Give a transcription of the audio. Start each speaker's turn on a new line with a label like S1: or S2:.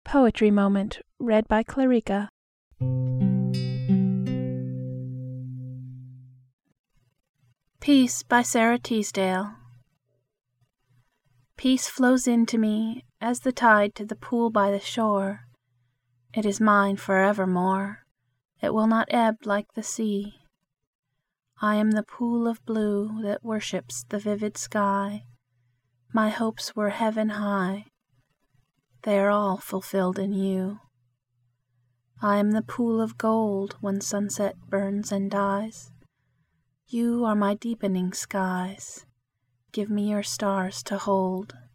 S1: Poetry Moment. Read by Clarica. Peace by Sara Teasdale. Peace flows into me as the tide to the pool by the shore. It is mine forevermore. It will not ebb like the sea. I am the pool of blue that worships the vivid sky. My hopes were heaven high. They are all fulfilled in you. I am the pool of gold when sunset burns and dies. You are my deepening skies. Give me your stars to hold.